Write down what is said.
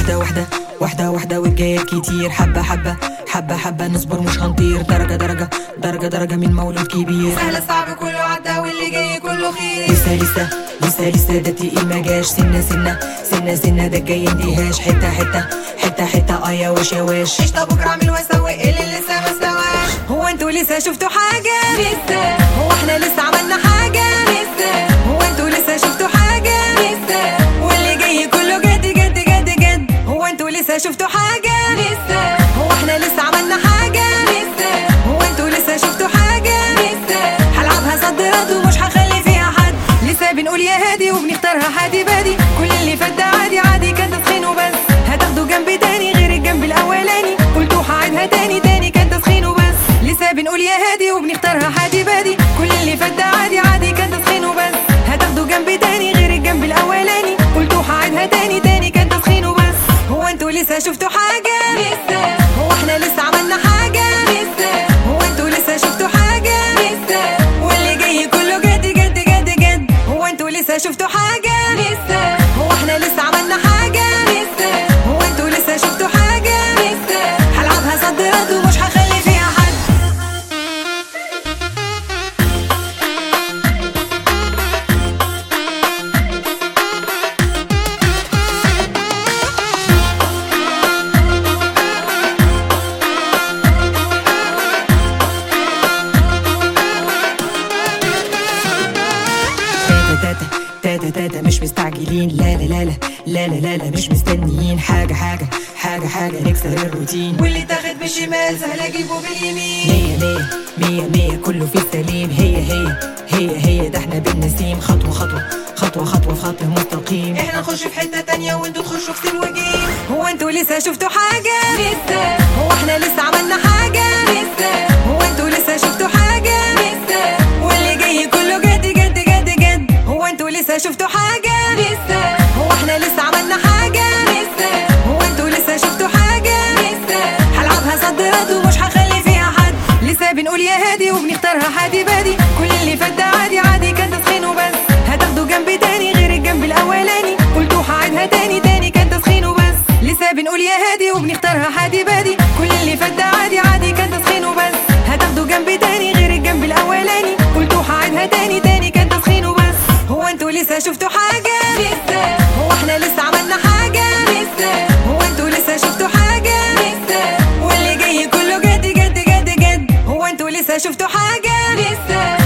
واحدة واحدة واحدة واحدة والجاية كتير، حبة حبة حبة حبة نصبر مش هنطير، درجة درجة درجة درجة من مولود كبير. سهل صعب كله عدى واللي جاي كله خير. لسه لسه لسه لسه ده تقيل مجاش، سنة سنة سنة سنة ده الجاي اندهاش، حتة حتة حتة حتة يا واش يا واش. قشطة بكرة اعمل واسوي اللي لسه ما استواش. هو انتوا لسه شفتوا حاجة؟ لسه. هو احنا لسه عملنا حاجة؟ لسه. هو انتوا لسه شفتوا حاجة؟ لسه. واللي جاي كله جد جد جد جد. هو انتوا لسه شفتوا حاجة؟ لسه. هو احنا لسه عملنا حاجة؟ لسه. هو انتوا لسه شفتوا حاجة؟ لسه. هلعبها صد رد ومش هخلي فيها حد، لسه بنقول يا هادي وبنختارها حادي بادي، كل اللي فات ده عادي عادي كان تسخين وبس، هتاخدوا جنب تاني غير الجنب الاولاني، قلتوا هعيدها تاني تاني كان تسخين وبس، لسه بنقول يا هادي وبنختارها حادي بادي، كل اللي فات ده عادي عادي كان تسخين وبس، هتاخدوا جنب تاني غير الجنب الاولاني، قلتوا هعيدها تاني تاني كان تسخين وبس. هو انتوا لسه شفتوا حاجة؟ لسه. هو احنا لسه عملنا حاجة؟ لسه. هو انتوا لسه شفتوا حاجة؟ لسه. واللي جاي كله جد جد جد جد. هو انتوا لسه شفتوا حاجة؟ لسه. هو احنا لسه عملنا حاجة؟ لسه. هو انتوا لسه شفتوا حاجة؟ لسه. هلعبها صد رد ومش هخلي فيها حد. تاتا تاتا مش مستعجلين، لا لا لا لا لا لا لا لا مش مستنيين حاجة حاجة حاجة حاجة نكسر الروتين، واللي تاخد بالشمال سهل اجيبه باليمين. مية مية مية مية كله في السليم، هي ده احنا بالنسيم، خطوة خطوة خطوة خطوة في خط مستقيم، احنا نخش في حتة تانية وانتوا تخشوا في سين وجيم. هو انتوا لسه شفتوا حاجة؟ لسه. هو احنا لسه عملنا حاجة؟ لسه. هو انتوا لسه شفتوا حاجة؟ لسه. واللي جاي كله جد جد جد جد. هو انتوا لسه شفتوا حاجة؟ لسه. هو احنا لسه عملنا حاجة؟ لسه. هو انتوا لسه شفتوا حاجة؟ لسه. هلعبها صد رد ومش هخلي فيها حد، لسه بنقول يا هادي وبنختارها حادي بادي، كل اللي فات ده عادي عادي كان تسخين وبس، هتاخدوا جنب تاني غير الجنب الاولاني، قلتوا هعيدها تاني تاني كان تسخين وبس، لسه بنقول يا هادي وبنختارها حادي بادي، كل اللي فات ده عادي عادي كان تسخين وبس، هتاخدوا جنب تاني غير الجنب الاولاني، قلتوا هعيدها تاني تاني كان تسخين وبس. هو انتوا لسه شفتوا حاجة؟ لسه. هو احنا لسه عملنا حاجة؟ لسه. هو انتوا لسه شفتوا حاجة؟ لسه. واللي جاي كله جد جد جد جد. هو انتوا لسه شفتوا حاجة؟ لسه.